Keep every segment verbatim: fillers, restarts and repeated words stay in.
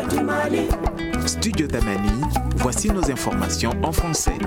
du Mali. Studio Tamani, voici nos informations en français.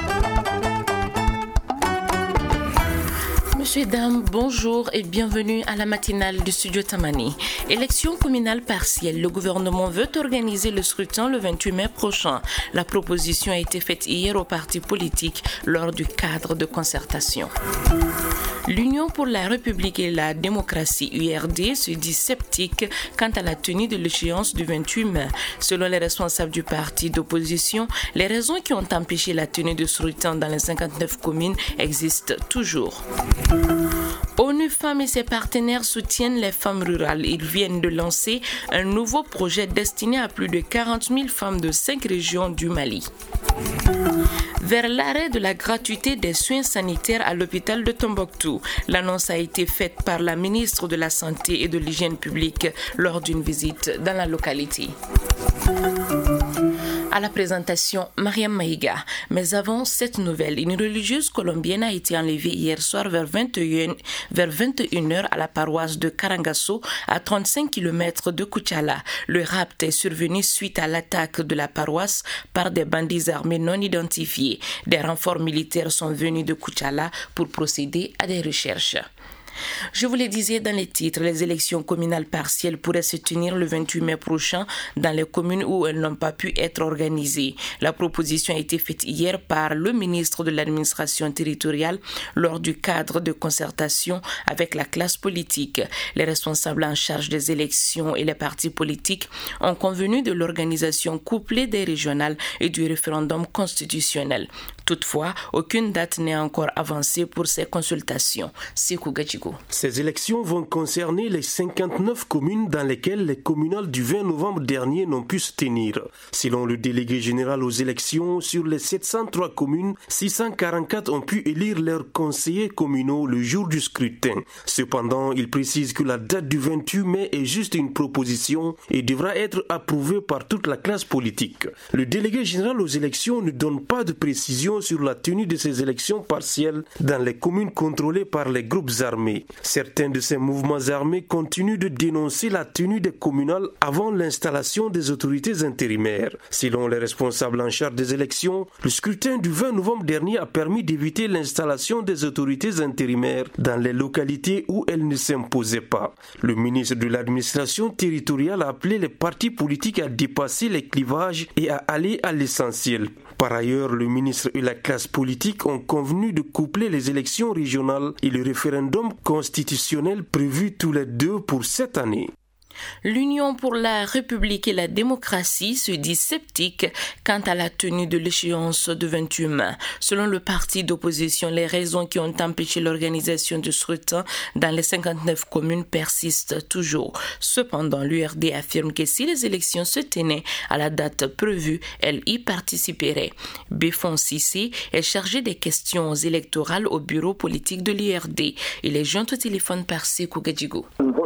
Monsieur et dames, bonjour et bienvenue à la matinale du Studio Tamani. Élection communale partielle, le gouvernement veut organiser le scrutin le vingt-huit mai prochain. La proposition a été faite hier aux partis politiques lors du cadre de concertation. L'Union pour la République et la démocratie, U R D, se dit sceptique quant à la tenue de l'échéance du vingt-huit mai. Selon les responsables du parti d'opposition, les raisons qui ont empêché la tenue du scrutin dans les cinquante-neuf communes existent toujours. ONU Femmes et ses partenaires soutiennent les femmes rurales. Ils viennent de lancer un nouveau projet destiné à plus de quarante mille femmes de cinq régions du Mali. Vers l'arrêt de la gratuité des soins sanitaires à l'hôpital de Tombouctou. L'annonce a été faite par la ministre de la Santé et de l'Hygiène publique lors d'une visite dans la localité. À la présentation, Mariam Maïga. Mais avant cette nouvelle, une religieuse colombienne a été enlevée hier soir vers vingt et une, vers vingt et une heures à la paroisse de Karangasso, à trente-cinq kilomètres de Kuchala. Le rapt est survenu suite à l'attaque de la paroisse par des bandits armés non identifiés. Des renforts militaires sont venus de Kuchala pour procéder à des recherches. Je vous le disais dans les titres, les élections communales partielles pourraient se tenir le vingt-huit mai prochain dans les communes où elles n'ont pas pu être organisées. La proposition a été faite hier par le ministre de l'administration territoriale lors du cadre de concertation avec la classe politique. Les responsables en charge des élections et les partis politiques ont convenu de l'organisation couplée des régionales et du référendum constitutionnel. Toutefois, aucune date n'est encore avancée pour ces consultations. Sekou Gadjigo. Ces élections vont concerner les cinquante-neuf communes dans lesquelles les communales du vingt novembre dernier n'ont pu se tenir. Selon le délégué général aux élections, sur les sept cent trois communes, six cent quarante-quatre ont pu élire leurs conseillers communaux le jour du scrutin. Cependant, il précise que la date du vingt-huit mai est juste une proposition et devra être approuvée par toute la classe politique. Le délégué général aux élections ne donne pas de précision sur la tenue de ces élections partielles dans les communes contrôlées par les groupes armés. Certains de ces mouvements armés continuent de dénoncer la tenue des communales avant l'installation des autorités intérimaires. Selon les responsables en charge des élections, le scrutin du vingt novembre dernier a permis d'éviter l'installation des autorités intérimaires dans les localités où elles ne s'imposaient pas. Le ministre de l'administration territoriale a appelé les partis politiques à dépasser les clivages et à aller à l'essentiel. Par ailleurs, le ministre et la classe politique ont convenu de coupler les élections régionales et le référendum constitutionnel prévu tous les deux pour cette année. L'Union pour la République et la démocratie se dit sceptique quant à la tenue de l'échéance du vingt-huit mai. Selon le parti d'opposition, les raisons qui ont empêché l'organisation du scrutin dans les cinquante-neuf communes persistent toujours. Cependant, l'U R D affirme que si les élections se tenaient à la date prévue, elle y participerait. Befon Sissé est chargé des questions électorales au bureau politique de l'U R D. Il est joint au téléphone par Sekou Gadjigo.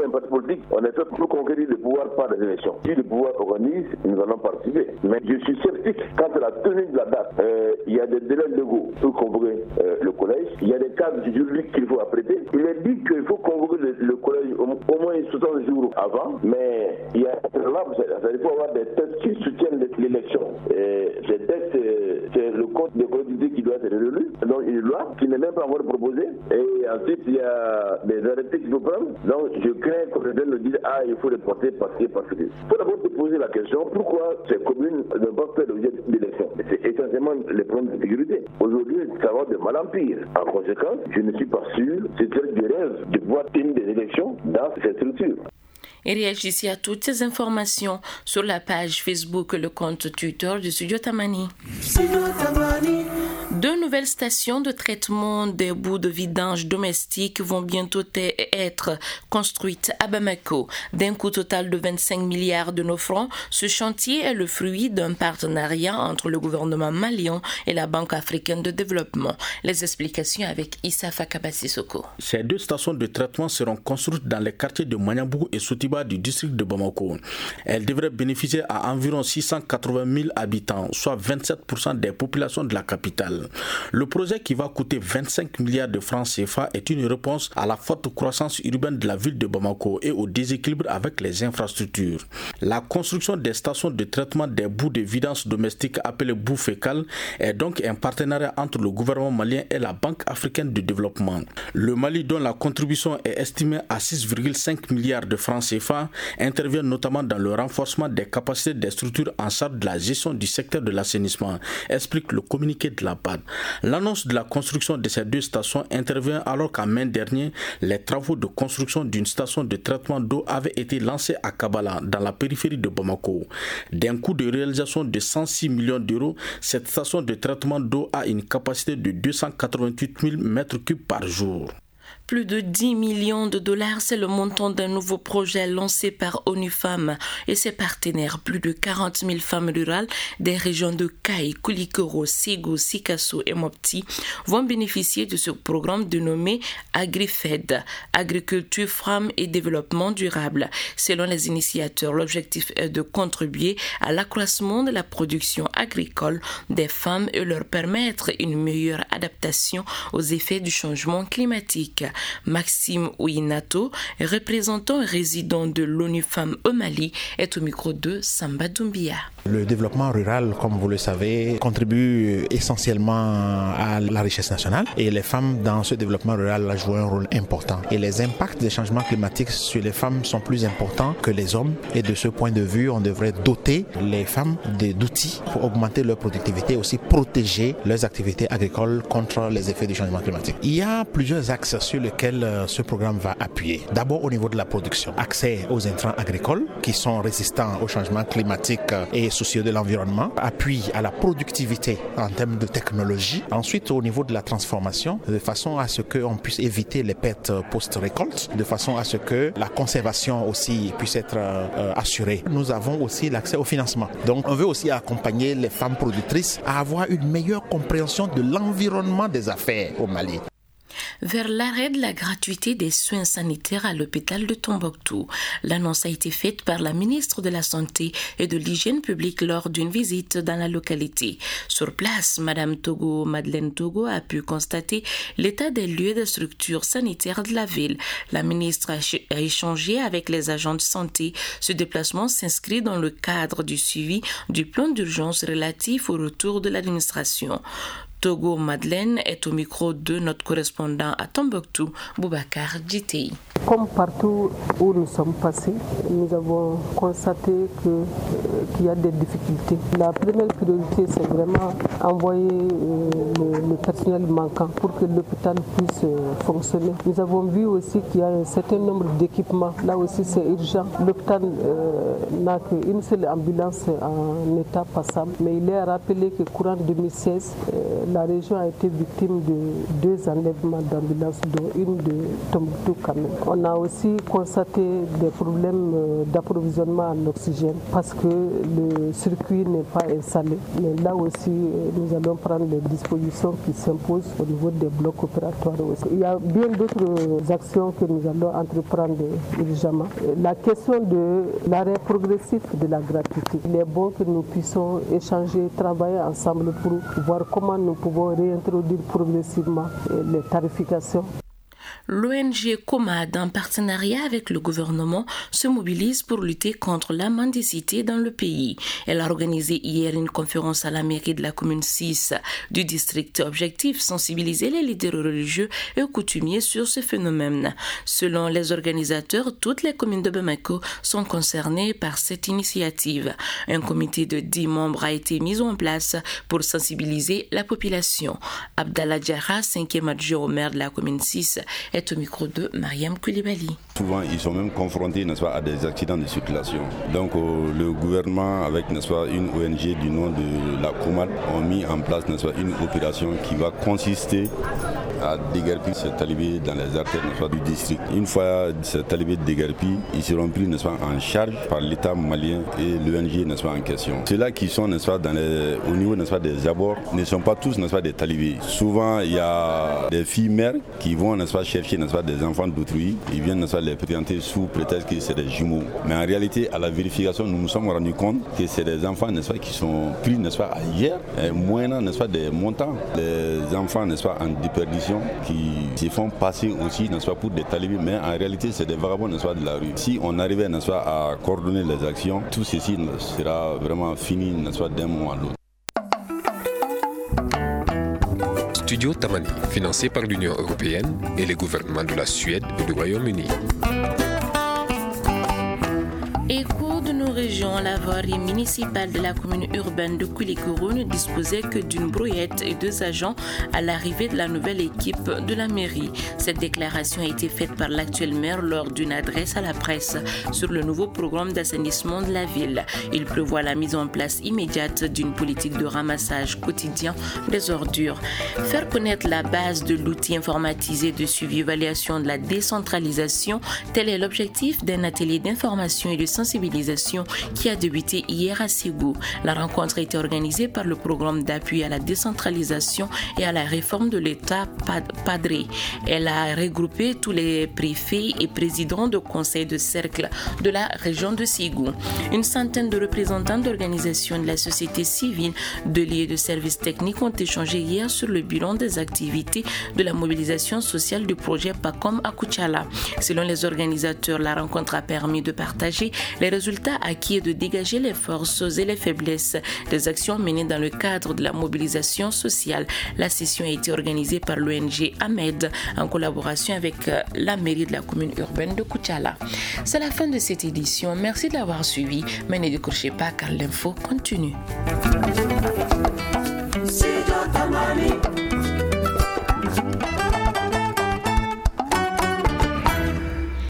On est fait pour conquérir le pouvoir par les élections. Si le pouvoir organise, nous allons participer. Mais je suis sceptique quant à la tenue de la date. Euh, il y a des délais légaux pour convoquer euh, le collège. Il y a des cadres juridiques qu'il faut apprêter. Il est dit qu'il faut convoquer le, le collège au, au moins soixante jours avant. Mais il y a là, il faut avoir des textes qui soutiennent l'élection. Et ces textes, c'est le code de collectivité qui doit être relu. Donc une loi qui n'est même pas encore proposée. Et ensuite, il y a des arrêtés qu'il faut prendre. Donc je crains qu'on nous dire ah il faut les porter parce que parce que. Il faut d'abord se poser la question pourquoi ces communes ne vont pas faire l'objet d'élections. C'est essentiellement les problèmes de sécurité. Aujourd'hui, ça va de mal en pire. En conséquence, je ne suis pas sûr, c'est très du rêve de pouvoir tenir des élections dans cette structure. Et réagissez à toutes ces informations sur la page Facebook et le compte Twitter du Studio Tamani. Studio Tamani. Deux nouvelles stations de traitement des boues de vidange domestiques vont bientôt être construites à Bamako. D'un coût total de vingt-cinq milliards de nos francs, ce chantier est le fruit d'un partenariat entre le gouvernement malien et la Banque africaine de développement. Les explications avec Issa Fakaba Sissoko. Ces deux stations de traitement seront construites dans les quartiers de Maniambougou et Sotiba du district de Bamako. Elles devraient bénéficier à environ six cent quatre-vingt mille habitants, soit vingt-sept pour cent des populations de la capitale. Le projet qui va coûter vingt-cinq milliards de francs C F A est une réponse à la forte croissance urbaine de la ville de Bamako et au déséquilibre avec les infrastructures. La construction des stations de traitement des boues de vidange domestiques appelées boues fécales est donc un partenariat entre le gouvernement malien et la Banque africaine de développement. Le Mali, dont la contribution est estimée à six virgule cinq milliards de francs C F A, intervient notamment dans le renforcement des capacités des structures en charge de la gestion du secteur de l'assainissement, explique le communiqué de la B A D. L'annonce de la construction de ces deux stations intervient alors qu'en mai dernier, les travaux de construction d'une station de traitement d'eau avaient été lancés à Kabala, dans la périphérie de Bamako. D'un coût de réalisation de cent six millions d'euros, cette station de traitement d'eau a une capacité de deux cent quatre-vingt-huit mille mètres cubes par jour. Plus de dix millions de dollars, c'est le montant d'un nouveau projet lancé par ONU Femmes et ses partenaires. Plus de quarante mille femmes rurales des régions de Kaï, Koulikoro, Ségou, Sikasso et Mopti vont bénéficier de ce programme dénommé AgriFed, Agriculture, Femmes et Développement durable. Selon les initiateurs, l'objectif est de contribuer à l'accroissement de la production agricole des femmes et leur permettre une meilleure adaptation aux effets du changement climatique. Maxime Ouinato, représentant et résident de l'ONU Femmes au Mali, est au micro de Samba Doumbia. Le développement rural, comme vous le savez, contribue essentiellement à la richesse nationale et les femmes dans ce développement rural jouent un rôle important. Et les impacts des changements climatiques sur les femmes sont plus importants que les hommes et de ce point de vue, on devrait doter les femmes d'outils pour augmenter leur productivité et aussi protéger leurs activités agricoles contre les effets du changement climatique. Il y a plusieurs axes sur lesquels ce programme va appuyer. D'abord au niveau de la production, accès aux intrants agricoles qui sont résistants au changement climatique et soucieux de l'environnement, appui à la productivité en termes de technologie. Ensuite au niveau de la transformation, de façon à ce qu'on puisse éviter les pertes post-récolte, de façon à ce que la conservation aussi puisse être euh, assurée. Nous avons aussi l'accès au financement. Donc on veut aussi accompagner les femmes productrices à avoir une meilleure compréhension de l'environnement des affaires au Mali. Vers l'arrêt de la gratuité des soins sanitaires à l'hôpital de Tombouctou. L'annonce a été faite par la ministre de la Santé et de l'Hygiène publique lors d'une visite dans la localité. Sur place, Madame Togo, Madeleine Togo, a pu constater l'état des lieux de structures sanitaires de la ville. La ministre a échangé avec les agents de santé. Ce déplacement s'inscrit dans le cadre du suivi du plan d'urgence relatif au retour de l'administration. Togo Madeleine est au micro de notre correspondant à Tombouctou, Boubacar Djitei. Comme partout où nous sommes passés, nous avons constaté que, euh, qu'il y a des difficultés. La première priorité, c'est vraiment envoyer euh, le, le personnel manquant pour que l'hôpital puisse euh, fonctionner. Nous avons vu aussi qu'il y a un certain nombre d'équipements. Là aussi, c'est urgent. L'hôpital euh, n'a qu'une seule ambulance en état passable, mais il est rappelé que courant deux mille seize, euh, la région a été victime de deux enlèvements d'ambulances, dont une de Tombouctou quand même. On a aussi constaté des problèmes d'approvisionnement en oxygène parce que le circuit n'est pas installé. Mais là aussi, nous allons prendre les dispositions qui s'imposent au niveau des blocs opératoires aussi. Il y a bien d'autres actions que nous allons entreprendre urgemment. La question de l'arrêt progressif de la gratuité. Il est bon que nous puissions échanger, travailler ensemble pour voir comment nous pouvons réintroduire progressivement les tarifications. L'O N G Comad, en partenariat avec le gouvernement, se mobilise pour lutter contre la mendicité dans le pays. Elle a organisé hier une conférence à la mairie de la commune six du district. Objectif, sensibiliser les leaders religieux et coutumiers sur ce phénomène. Selon les organisateurs, toutes les communes de Bamako sont concernées par cette initiative. Un comité de dix membres a été mis en place pour sensibiliser la population. Abdallah Diarra, cinquième adjoint au maire de la commune six, est au micro de Mariam Koulibaly. Souvent, ils sont même confrontés, n'est-ce pas, à des accidents de circulation. Donc, euh, le gouvernement, avec, n'est-ce pas, une O N G du nom de la Comad, ont mis en place, n'est-ce pas, une opération qui va consister à déguerpir ces talibés dans les artères, n'est-ce pas, du district. Une fois ces talibés déguerpis, ils seront pris, n'est-ce pas, en charge par l'État malien et l'O N G, n'est-ce pas, en question. Ceux-là qui sont, n'est-ce pas, dans les, au niveau, n'est-ce pas, des abords, ne sont pas tous, n'est-ce pas, des talibés. Souvent, il y a des filles mères qui vont, n'est-ce pas, chercher, n'est-ce pas, des enfants d'autrui. Ils viennent, n'est-ce pas, les présenter sous prétexte que c'est des jumeaux. Mais en réalité, à la vérification, nous nous sommes rendus compte que c'est des enfants, n'est-ce pas, qui sont pris, n'est-ce pas, ailleurs, moyennant, n'est-ce pas, des montants. Les enfants, n'est-ce pas, en déperdition, qui se font passer aussi, n'est-ce pas, pour des talibés, mais en réalité, c'est des vagabonds, n'est-ce pas, de la rue. Si on arrivait, n'est-ce pas, à coordonner les actions, tout ceci sera vraiment fini, n'est-ce pas, d'un moment à l'autre. Studio Tamani, financé par l'Union européenne et les gouvernements de la Suède et du Royaume-Uni. Écho de nos régions, la voirie municipale de la commune urbaine de Koulikoro ne disposait que d'une brouette et deux agents à l'arrivée de la nouvelle équipe de la mairie. Cette déclaration a été faite par l'actuel maire lors d'une adresse à la presse sur le nouveau programme d'assainissement de la ville. Il prévoit la mise en place immédiate d'une politique de ramassage quotidien des ordures. Faire connaître la base de l'outil informatisé de suivi-évaluation de la décentralisation, tel est l'objectif d'un atelier d'information et de sensibilisation qui a débuté hier à Ségou. La rencontre a été organisée par le programme d'appui à la décentralisation et à la réforme de l'État Padré. Elle a regroupé tous les préfets et présidents de conseils de cercle de la région de Ségou. Une centaine de représentants d'organisations de la société civile, de lieux de services techniques ont échangé hier sur le bilan des activités de la mobilisation sociale du projet PACOM à Koutiala. Selon les organisateurs, la rencontre a permis de partager les résultats acquis et de dégager les forces et les faiblesses des actions menées dans le cadre de la mobilisation sociale. La session a été organisée par l'O N G Ahmed en collaboration avec la mairie de la commune urbaine de Koutiala. C'est la fin de cette édition. Merci de l'avoir suivi, mais ne décrochez pas car l'info continue. Studio Tamani.